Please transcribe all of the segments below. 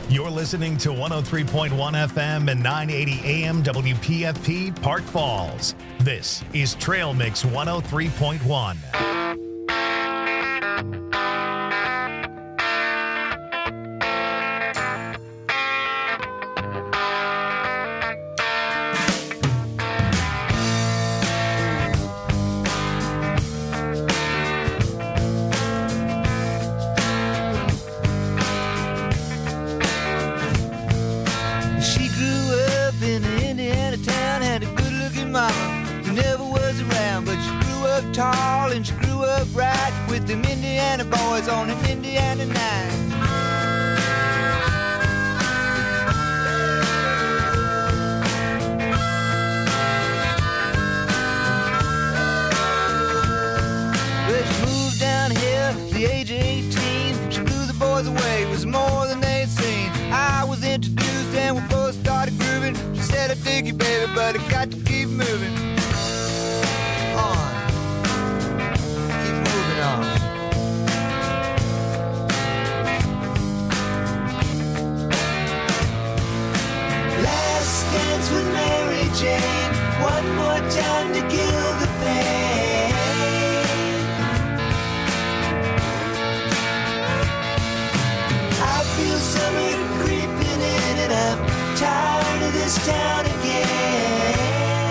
You're listening to 103.1 FM and 980 AM WPFP Park Falls. This is Trail Mix 103.1. Tall and she grew up right with them Indiana boys on an Indiana night. Well, she moved down here at the age of 18. She blew the boys away, it was more than they'd seen. I was introduced and we both started grooving. She said, I dig you, baby, but I got to keep moving on. Last dance with Mary Jane, one more time to kill the pain. I feel summer creeping in and I'm tired of this town again.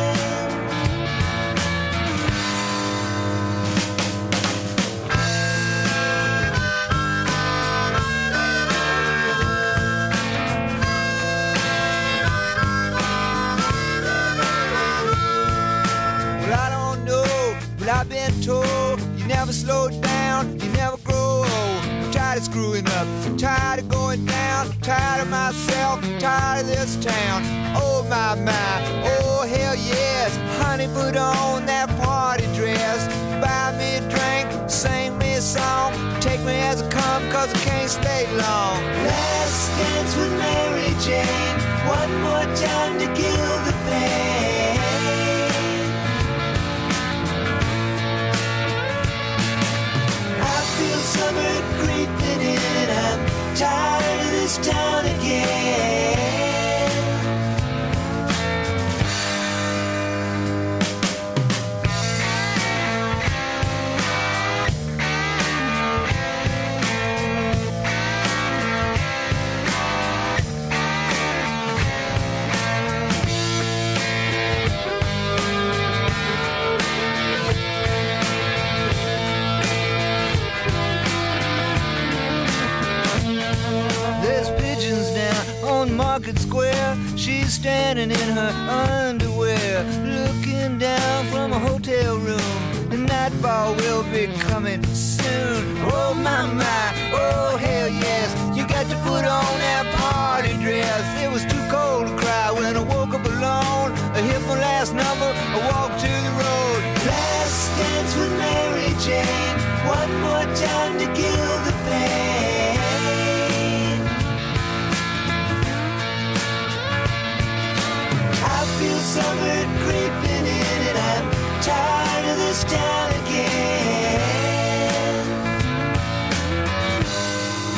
I've been told you never slow down, you never grow old. I'm tired of screwing up, I'm tired of going down, I'm tired of myself, I'm tired of this town. Oh my, oh hell yes. Honey, put on that party dress, buy me a drink, sing me a song, take me as I come, cause I can't stay long. Last dance with Mary Jane, one more time to kill the pain. Summer creeping in, I'm tired of this town again. Market Square, she's standing in her underwear, looking down from a hotel room. The nightfall will be coming soon. Oh my, oh hell yes. You got to put on that party dress. It was too cold to cry when I woke up alone. I hit my last number, I walked to the road. Last dance with Mary Jane, one more time to kill the pain. I feel summer creeping in and I'm tired of this town again.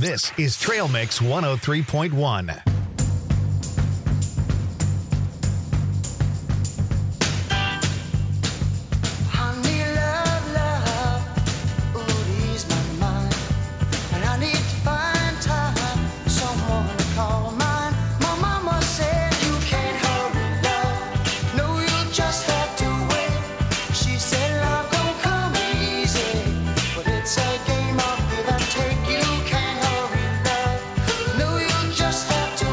This is Trail Mix 103.1. Have to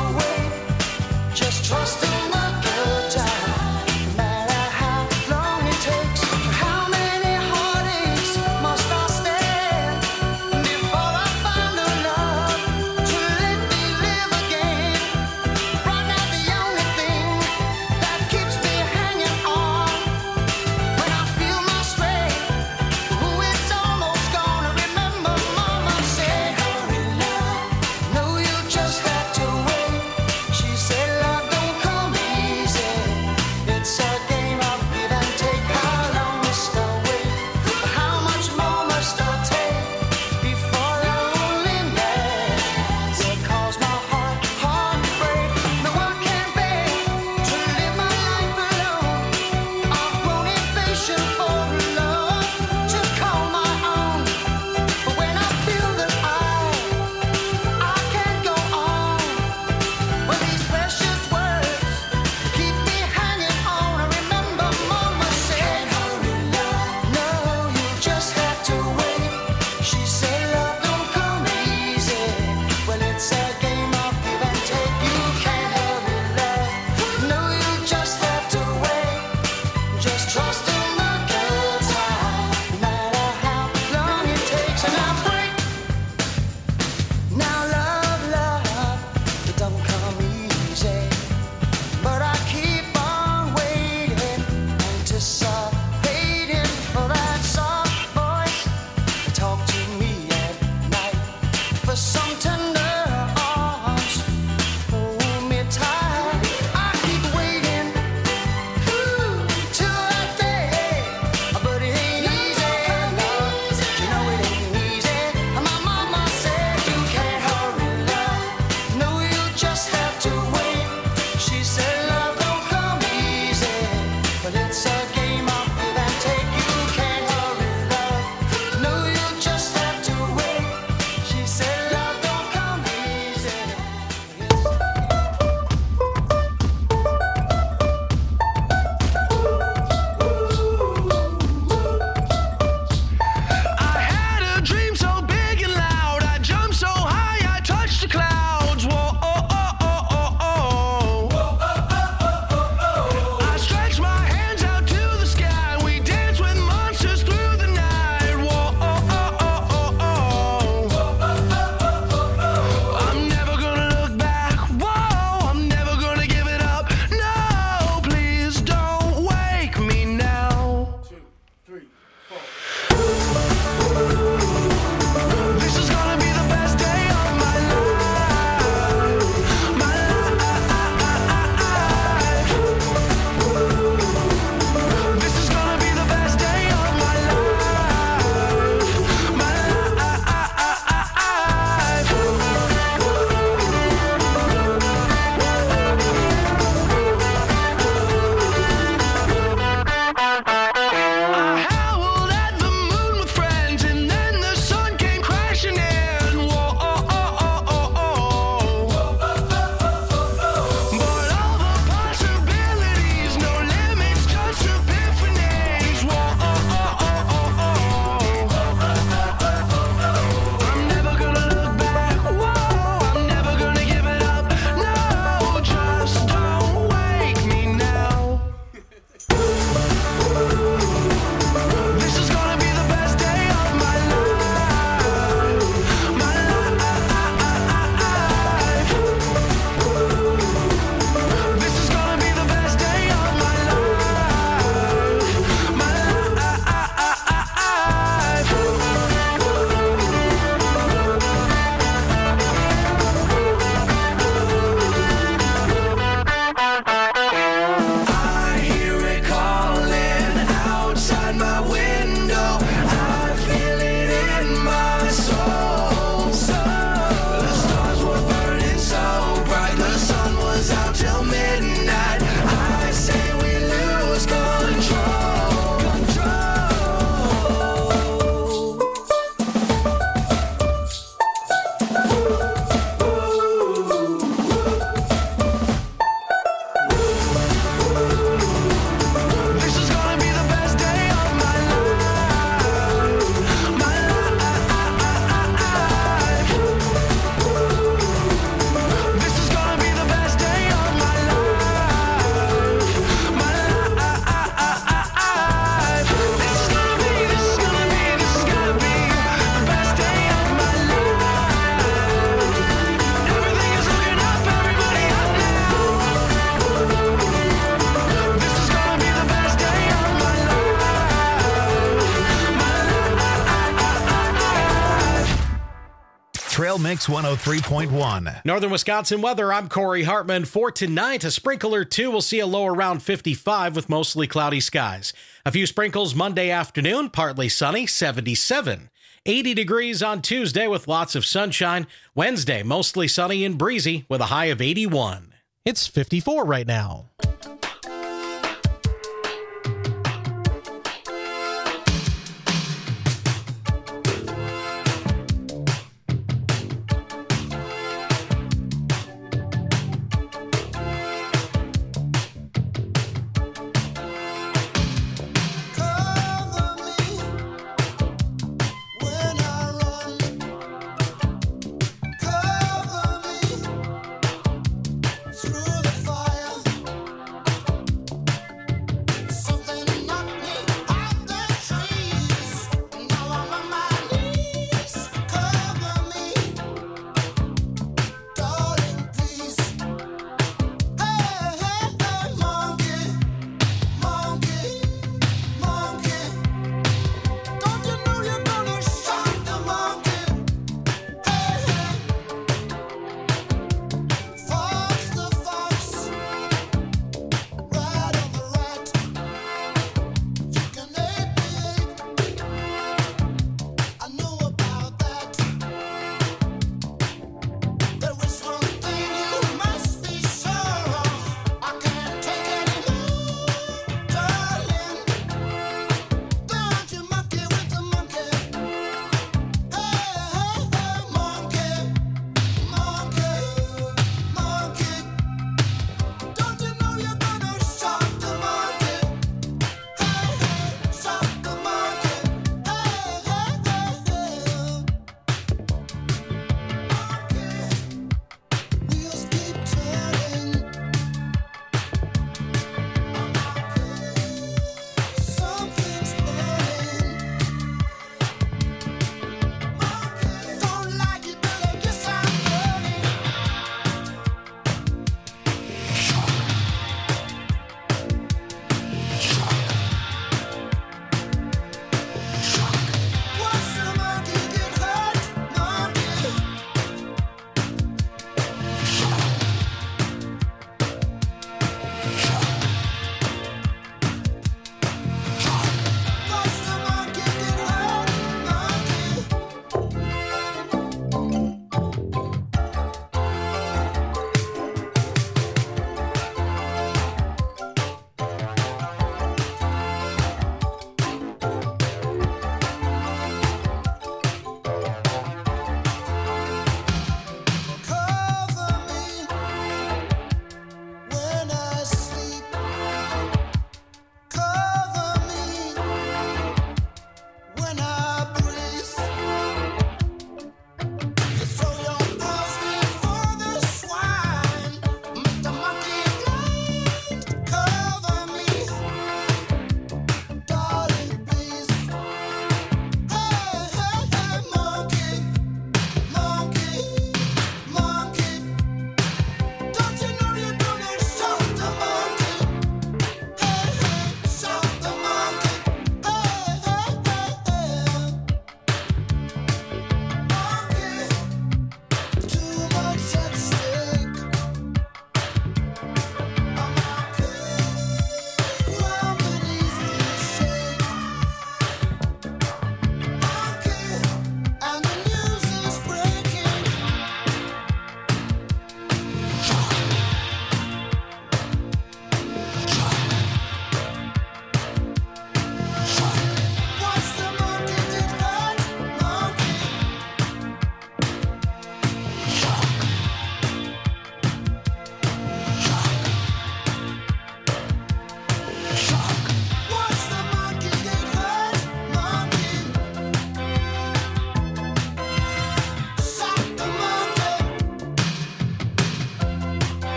Trail Mix 103.1. Northern Wisconsin weather, I'm Corey Hartman. For tonight, a sprinkle or two will see a low around 55 with mostly cloudy skies. A few sprinkles Monday afternoon, partly sunny, 77. 80 degrees on Tuesday with lots of sunshine. Wednesday, mostly sunny and breezy with a high of 81. It's 54 right now.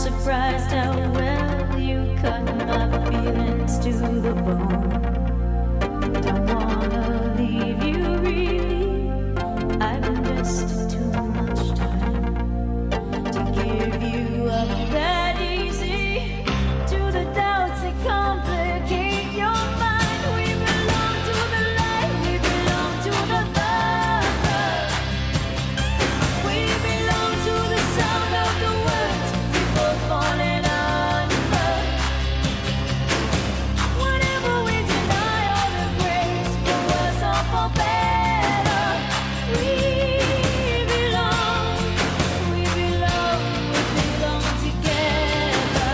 surprised how well you cut my feelings to the bone. Don't wanna leave you really. I've invested too much time to give you up that easy. To the doubts that complicate your mind. We belong to the light, we belong to the love. We belong to the sound of the words we both falling under. Whatever we deny or embrace, for worse or for better, we belong together.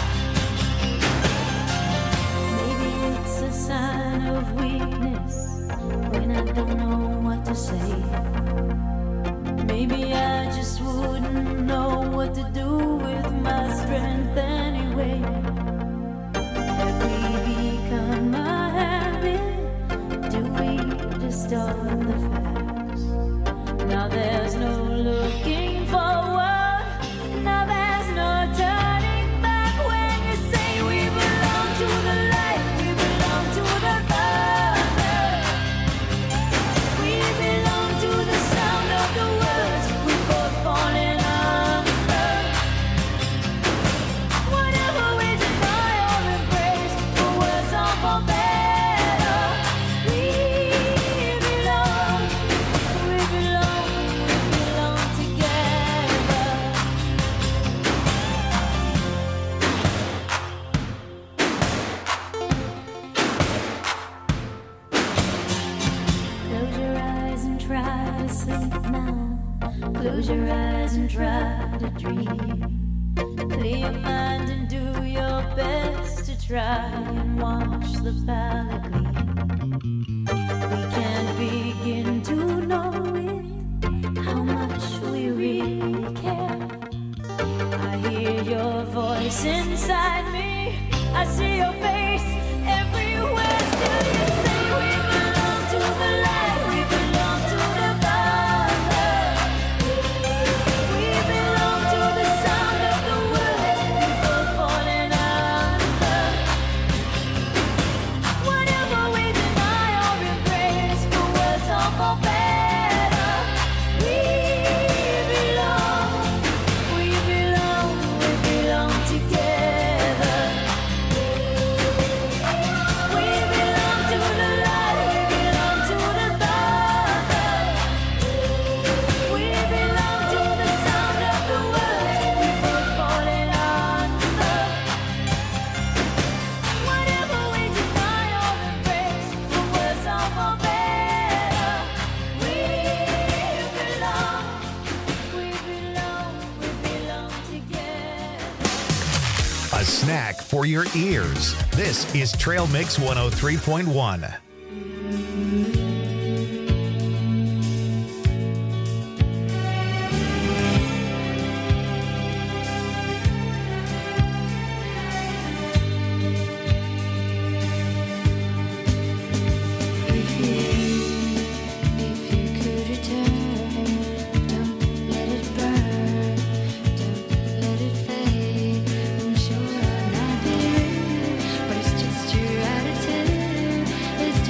Maybe it's a sign of weakness when I don't know what to say. Maybe I just wouldn't know what to do with my strength anyway. Have we become a habit? Do we distort the facts? Now there's no looking forward. Now there's no turning back when you say we belong to the light, we belong to the other. We belong to the sound of the words we both falling under. Whatever we deny or embrace, for worse or for better, we belong together. Close your eyes and try to sleep now. Close your eyes and try to dream. Clear your mind and do your best to try and wash the palate clean. We can't begin to know it, how much we really care. I hear your voice inside me. I see your face everywhere. Still you say we belong to the light, we belong to the other. We belong to the sound of the words we both falling under. Whatever we deny or embrace, for worse or for better, we belong together. We belong to the light, we belong to the other. We belong to the sound of the words we both falling under. Whatever we deny or embrace, for worse or for better, we belong together. A snack for your ears. This is Trail Mix 103.1. If you could return, don't let it burn, don't let it fade. I'm sure I'm not being rude, but it's just your attitude. It's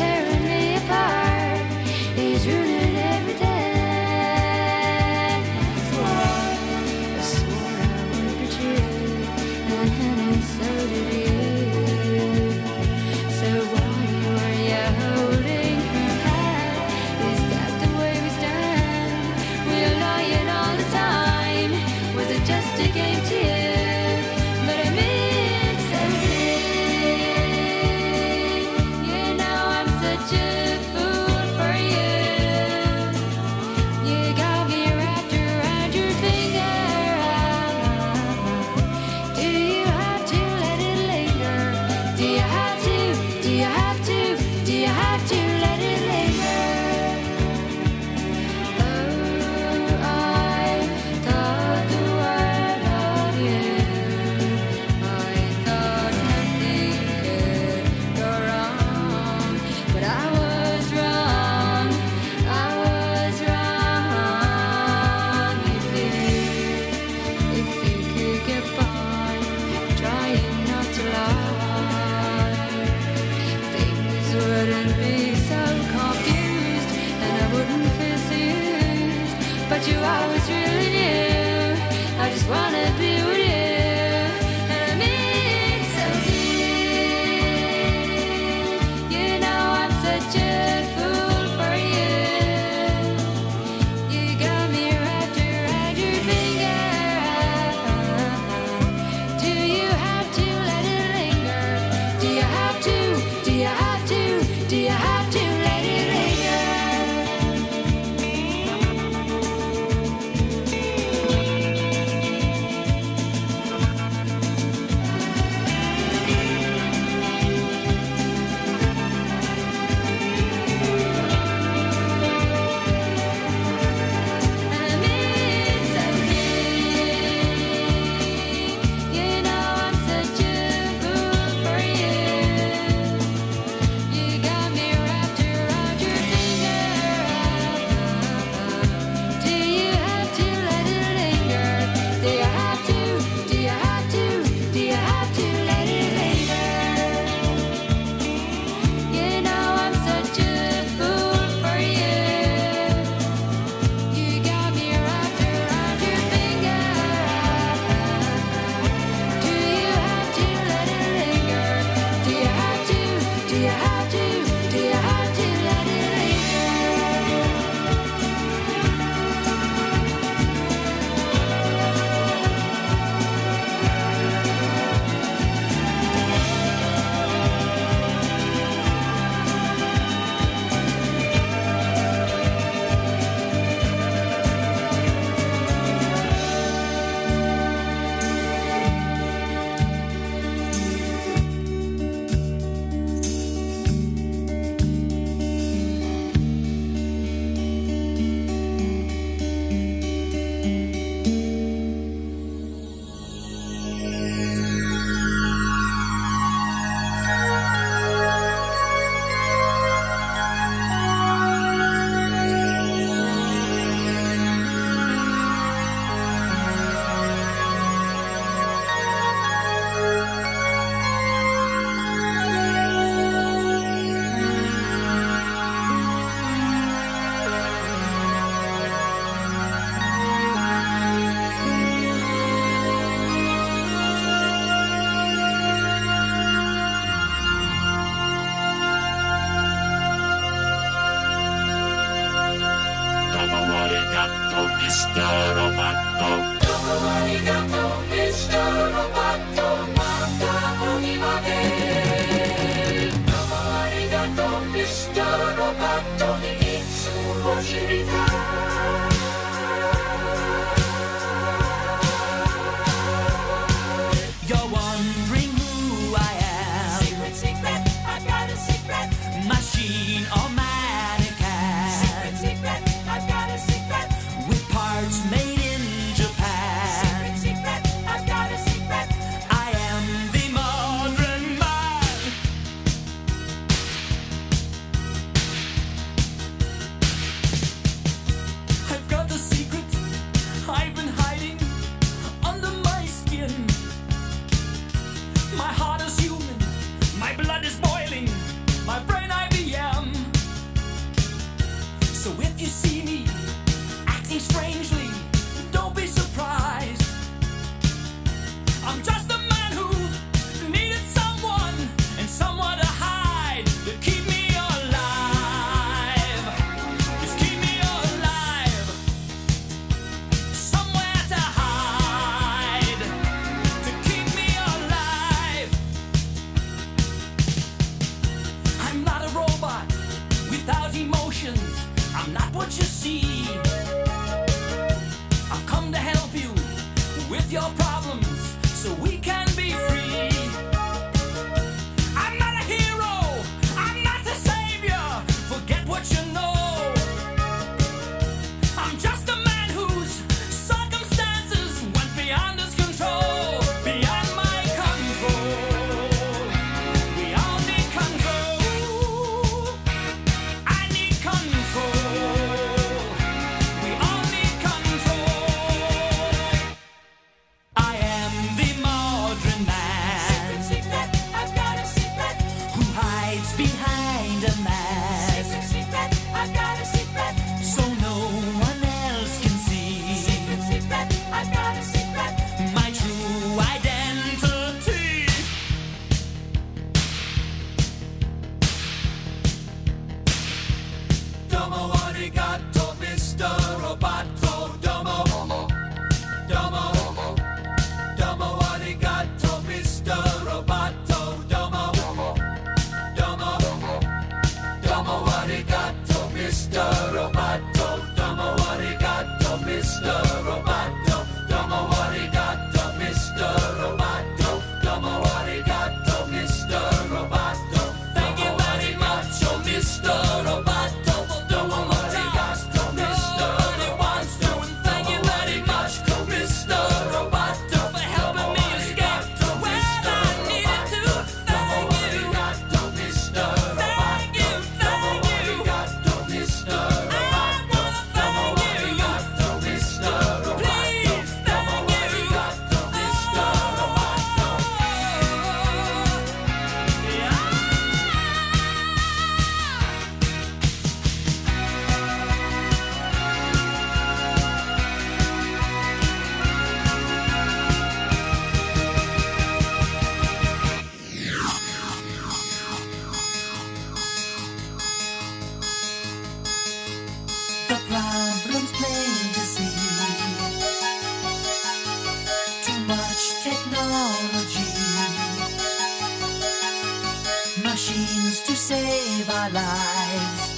Machines to save our lives.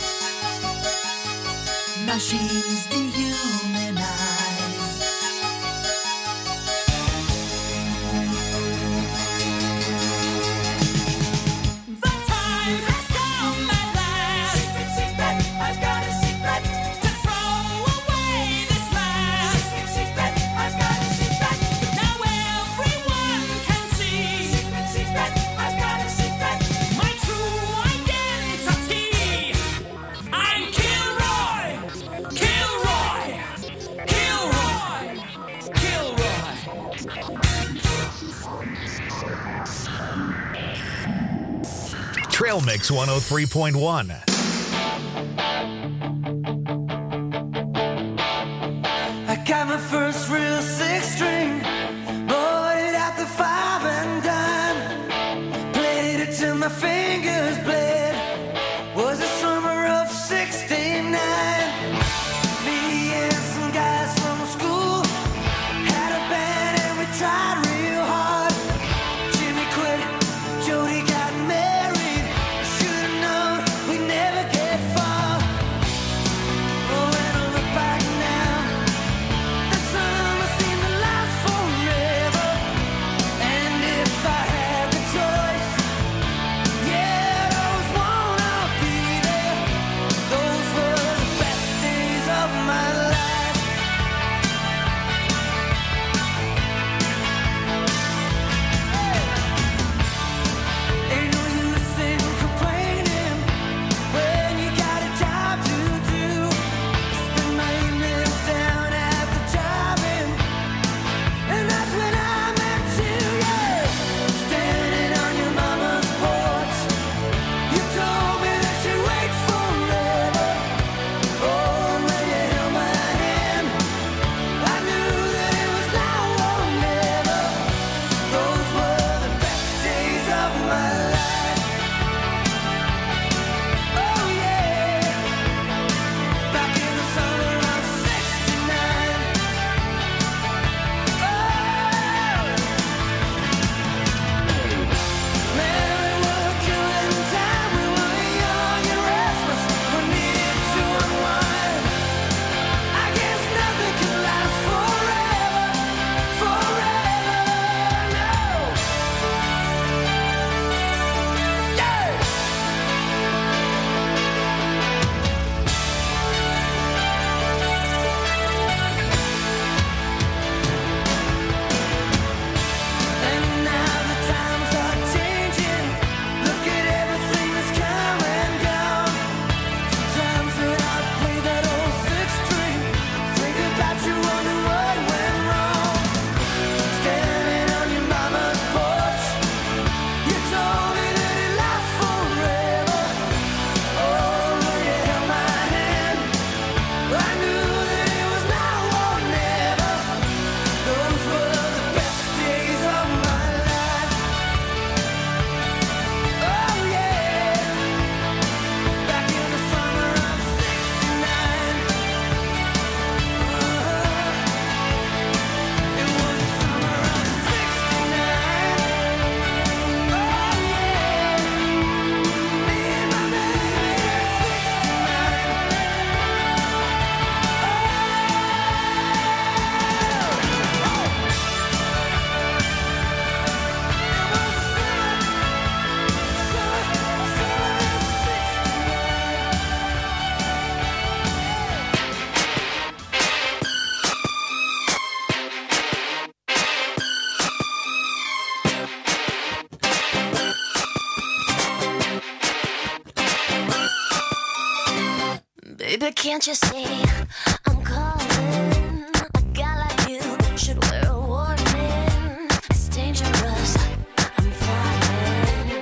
Machines dehumanize. The time has come at last. Secret, secret, I've got a secret. To throw away this mask. Secret, secret, I've got a secret. But now everyone can see. Secret, secret, I've got a secret. My true identity. I'm Kilroy. Kilroy. Kilroy. Kilroy. Trail Mix 103.1. I got my first real six string, bought it at the five and dime, played it till my fingers bled. Was the summer of '69. Me and some guys from school had a band Baby, can't you see I'm calling? A guy like you should wear a warning. It's dangerous, I'm falling.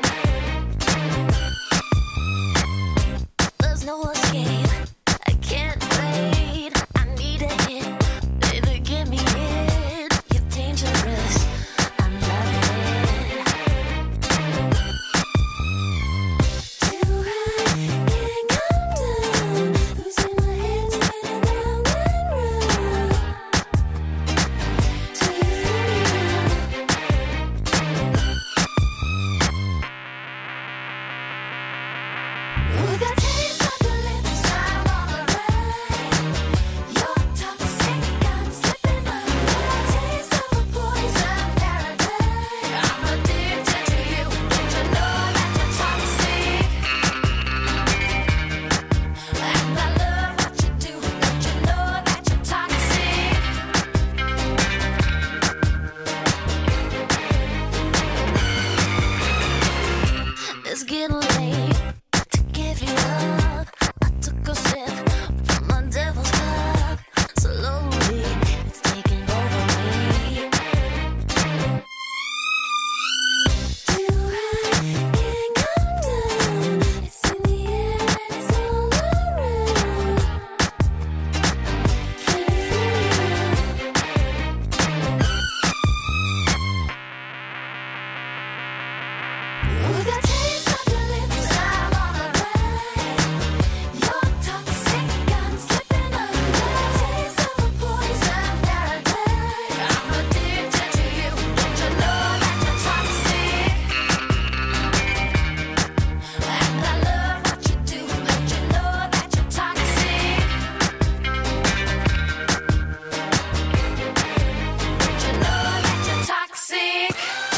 There's no escape, I can't wait. I need a hit, baby, give me it. You're dangerous, I'm loving it. Too high, can't come down. Losing my head, spinning round and round. Do you feel me now? With a taste of your lips, I'm on the ride. You're toxic, I'm slipping under. Taste of a poison paradise. I'm addicted to you. Don't you know that you're toxic? And I love what you do. Don't you know that you're toxic? It's getting late to give you up. I took a sip from my devil's cup. Slowly, it's taking over me. Too high, can't come down. It's in the air and it's all around. Can you feel it now? With a taste of your lips, I'm on the ride. You're toxic, I'm slipping under. Taste of a poison paradise. I'm addicted to you. Don't you know that you're toxic? And I love what you do. Don't you know that you're toxic? Don't you know that you're toxic?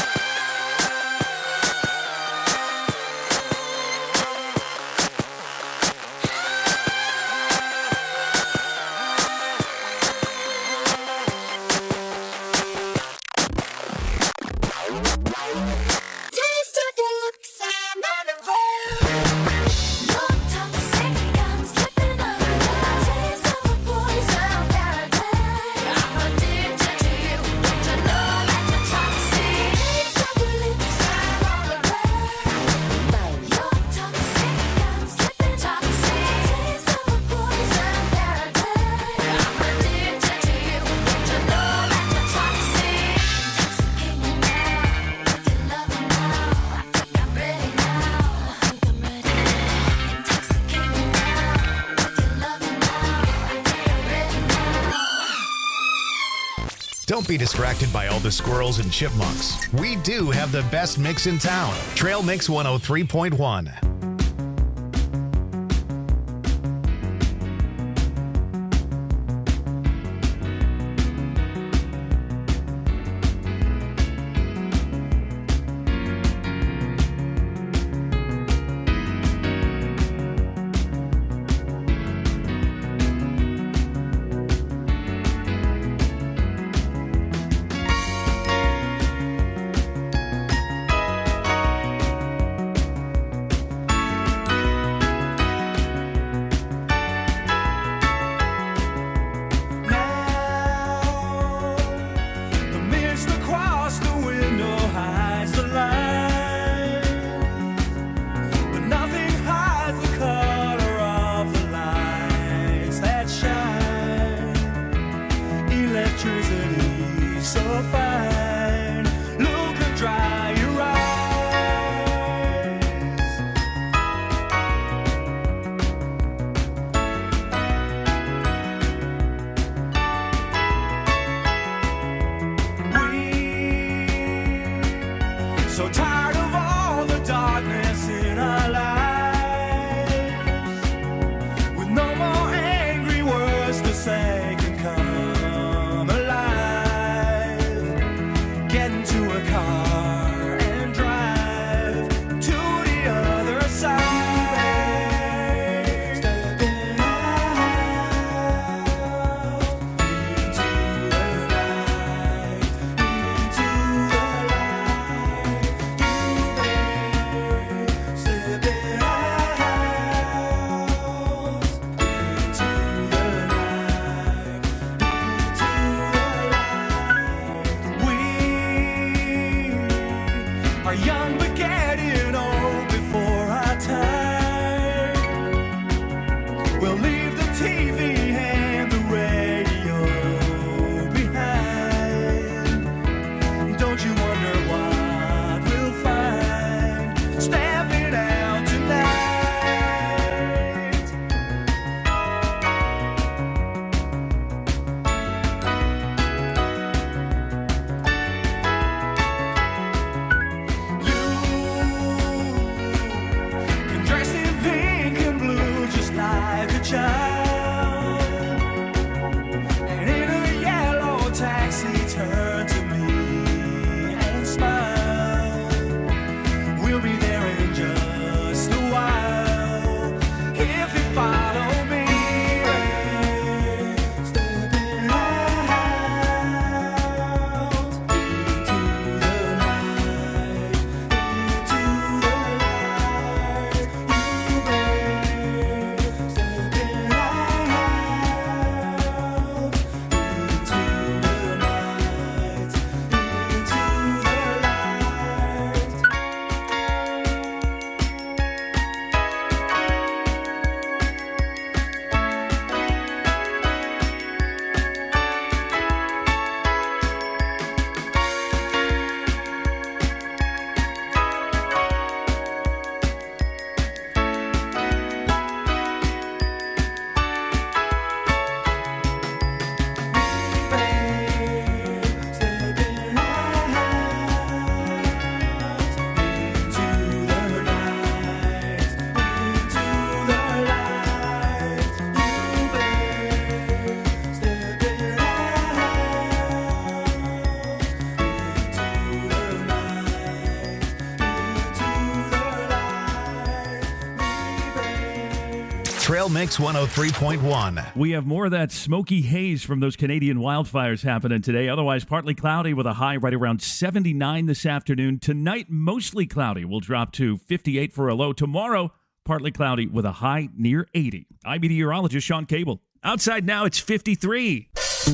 Taste of your lips, I'm on the road. You're toxic, I'm slipping under. Taste of a poison paradise. I'm addicted to you. Don't you know that you're toxic? Taste of your lips, I'm on the road. You're toxic, I'm slipping toxic. Taste of a poison paradise. I'm addicted to you. Don't you know that you're toxic? Intoxicate me now with your loving now. I think I'm ready now. I think I'm ready now. Intoxicate me now with your loving now. I think I'm ready now. Don't be distracted by all the squirrels and chipmunks. We do have the best mix in town. Trail Mix 103.1. The mist across the window hides the light, but nothing hides the color of the lights that shine. Electricity so fine, look and dry your eyes. We so tired of all the darkness in our lives, with no more angry words to say can come alive. Get into a car and drive to the other side. Stepping out into the light, into the light. Our young but getting old before our time. We'll leave the TV and the radio behind. Don't you wonder what we'll find stepping out tonight? You can dress in pink and blue just like a child. And in a yellow taxi, turn to me and smile. We'll be there in just a while if you follow me. Stepping out into the night, into the light. You stepping out into the night, into the light. Stepping out into the night, into the light. You stepping out into the night, into the light. Trail Mix 103.1. We have more of that smoky haze from those Canadian wildfires happening today. Otherwise, partly cloudy with a high right around 79 this afternoon. Tonight, mostly cloudy. We'll drop to 58 for a low. Tomorrow, partly cloudy with a high near 80. I'm meteorologist Sean Cable. Outside now, it's 53.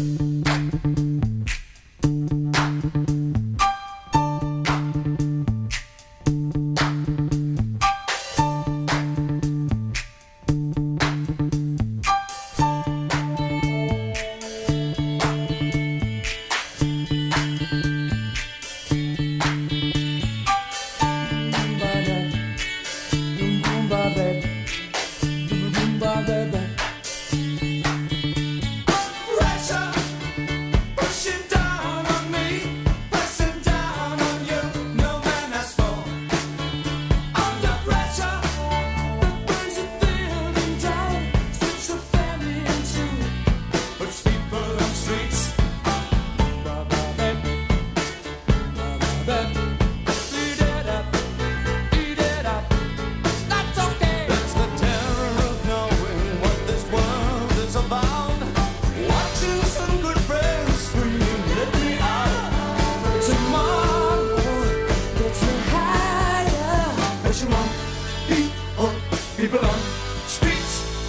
Pressure pushing down on me, pressing down on you. No man has fallen under pressure that brings a feeling down, strips a family in two, puts people on streets. Eat it up, eat it up. That's okay. That's the terror of knowing what this world is about. Watching some good friends scream, let me out. Tomorrow, gets me higher. Pressure on people on streets.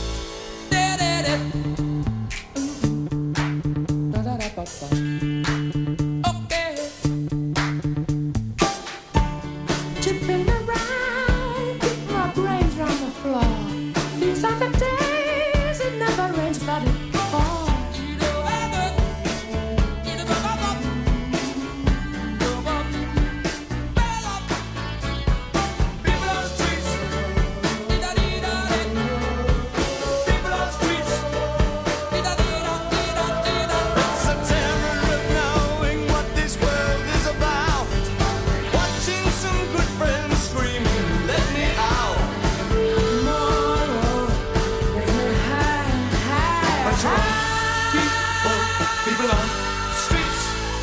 Okay. Chipping around, keep my brains round the floor. These are the days it never rains, but it falls. People on streets. People on streets. It's the terror of knowing what this world is about. Watching some good friends screaming, let me out. Tomorrow, gets me high. Pressure on people on streets.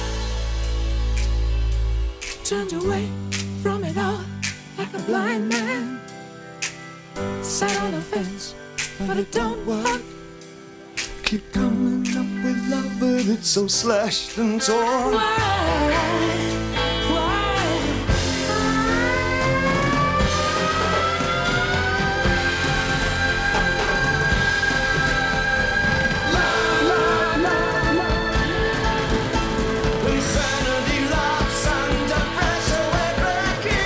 Turned away from it all like a blind man. Sat on the fence, but it don't work. Keep coming up with love, but it's so slashed and torn. Why? Insanity laughs under pressure, we're breaking.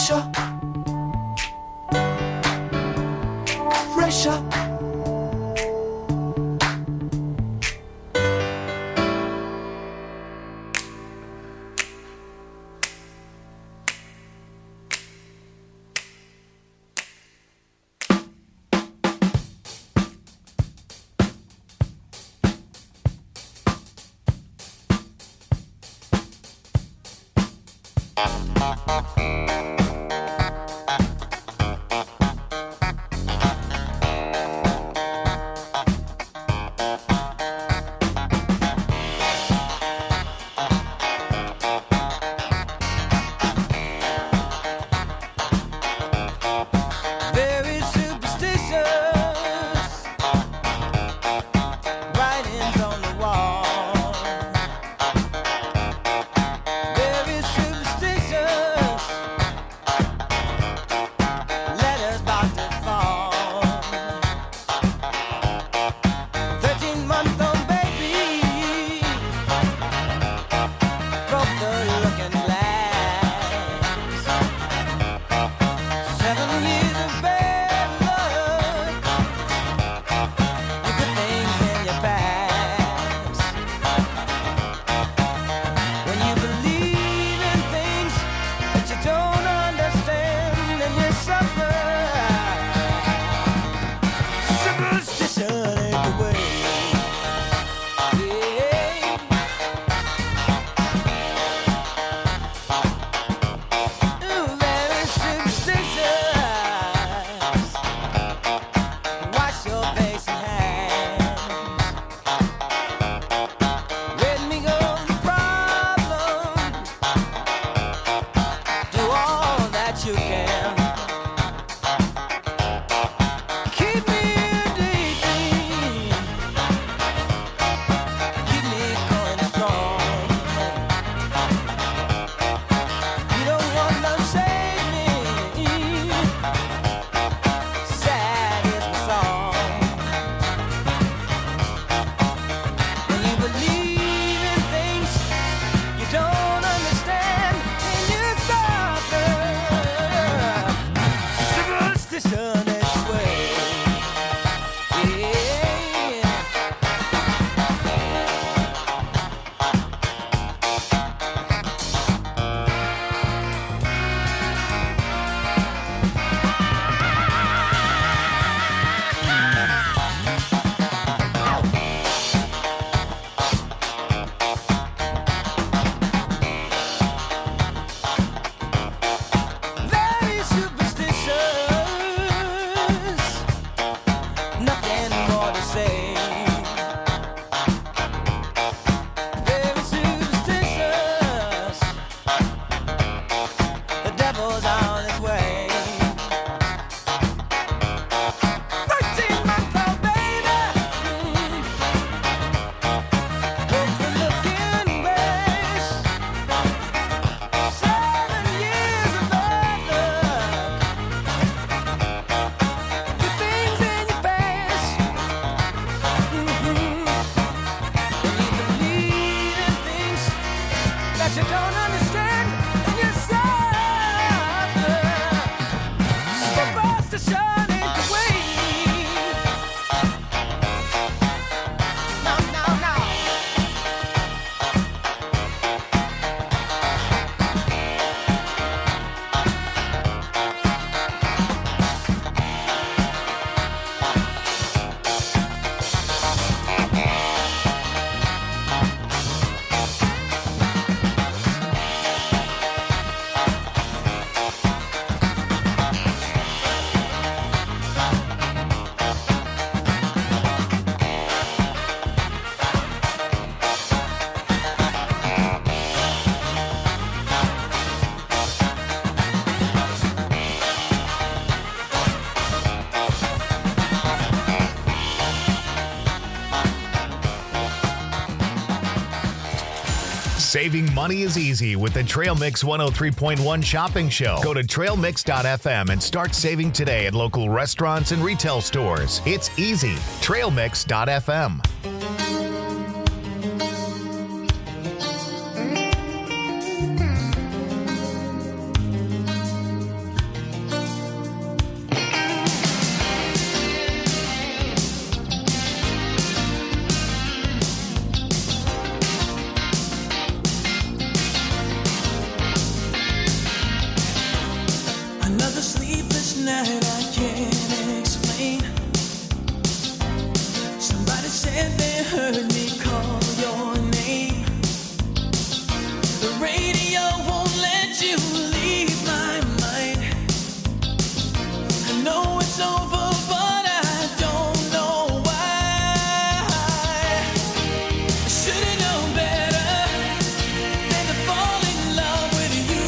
pressure, pressure. Very superstitious writings on the wall. Very superstitious letters about to fall. 13-month-old baby broke the looking glass. 7 years of bad luck, the good things in your past. When you believe in things that you don't understand, and you suffer. Superstition ain't the way. Ooh, very superstitious. Wash your face and hands. Let me go the problems. Do all that you can. Keep me daydream. Keep me going strong. You don't want to save me. Sad is my song. When you believe in things you don't understand, and you suffer. Superstition is the way. Yeah. Very superstitious, nothing more to say. Very superstitious, the devil's on his way. 13-month-old baby, broke the looking glass. 7 years of bad luck, good things in your past. When you believe in things that you don't understand, and you suffer. Superstition ain't the way. No, no, no. Saving money is easy with the Trail Mix 103.1 shopping show. Go to trailmix.fm and start saving today at local restaurants and retail stores. It's easy. Trailmix.fm. night I can't explain. Somebody said they heard me call your name. The radio won't let you leave my mind. I know it's over, but I don't know why. I should've known better than to fall in love with you.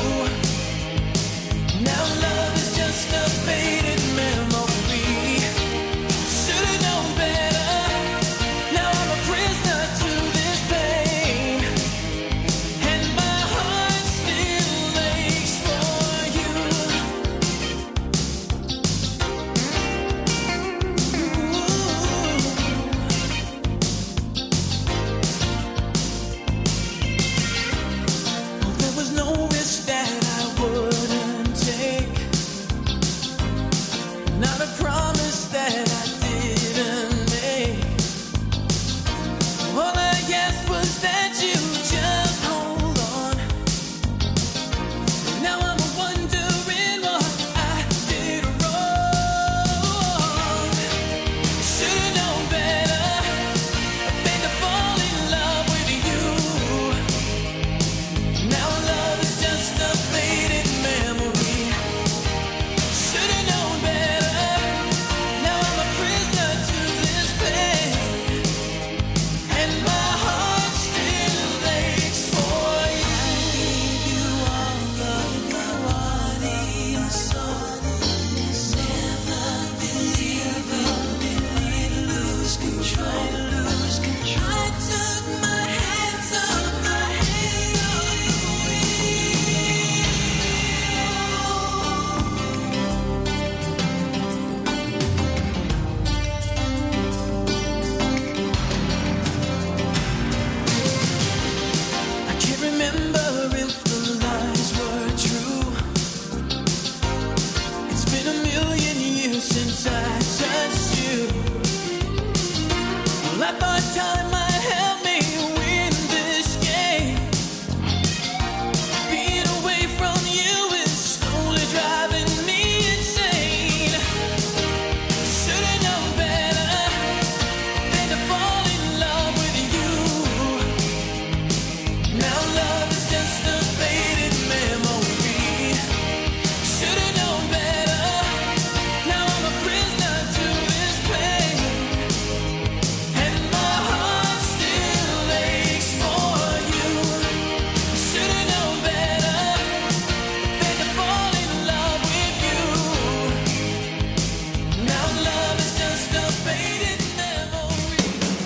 Now love is just a faded memory. Should've known better. Now I'm a prisoner to this pain, and my heart still aches for you. There was no risk that I wouldn't take, not a promise that I didn't make. All I asked was that you just hold on. Now I'm wondering what I did wrong. Should've known better than to fall in love with you. Now love is just a faded memory. Should've known better. Now I'm a prisoner to this pain, and my heart still aches for you. You are the body and soul. Never believe me, lose control. I took my hands off the I can't remember if the lies were true. It's been a million years since I touched you. Well, I thought time might help me win this game. Being away from you is slowly driving me insane. Should've known better than to fall in love with you. Now love is just a faded memory. Should've known better. Now I'm a prisoner to this pain, and my heart still aches for you. Should've known better than to fall in love with you. Now love is just a faded memory.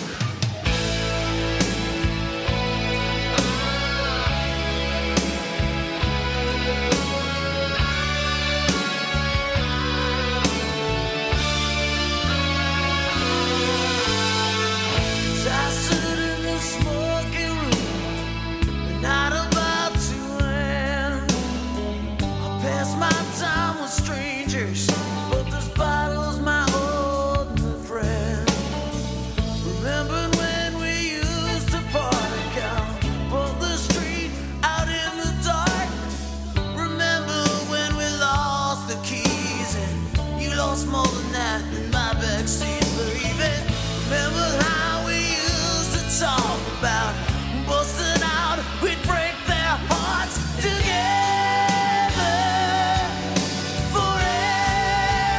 I stood in the smoking room, the night about to end. I passed my time with strangers, but this bottle's my old friend. Remember when we used to park out on the street out in the dark? Remember when we lost the keys and you lost more than that in my backseat, baby? Remember how we used to talk about busting out, we'd break their hearts together forever.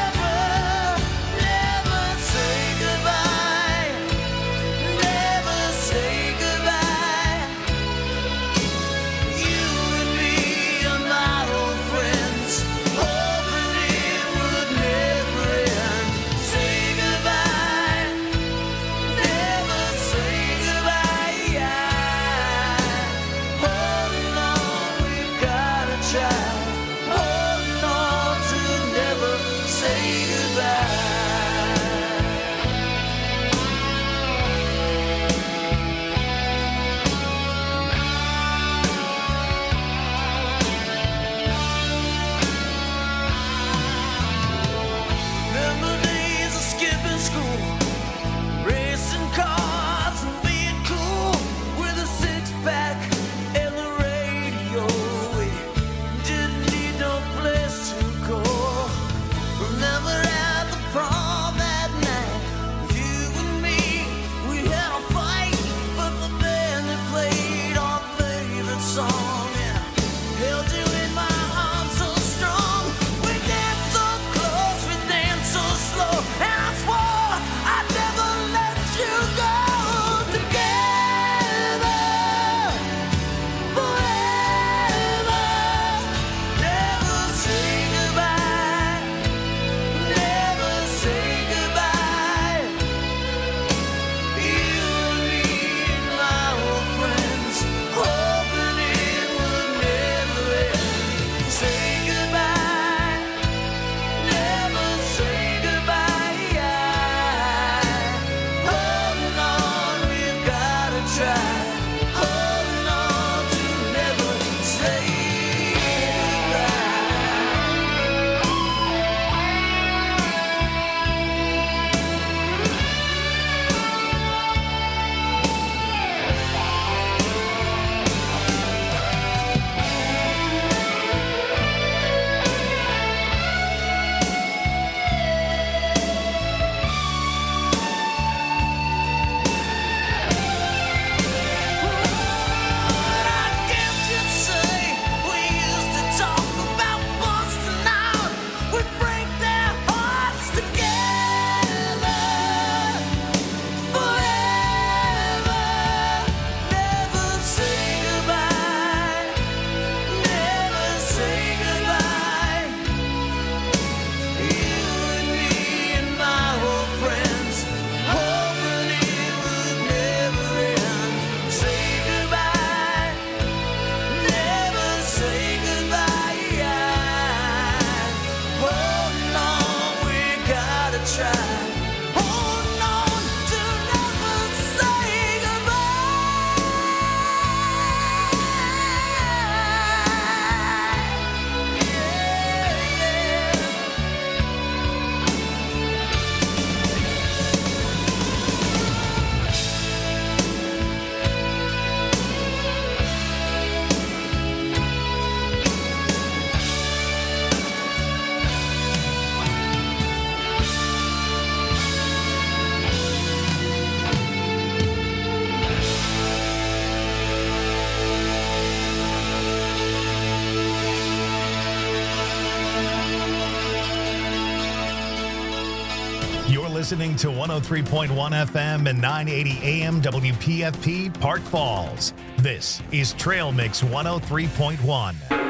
listening to 103.1 FM and 980 AM WPFP Park Falls. This is Trail Mix 103.1.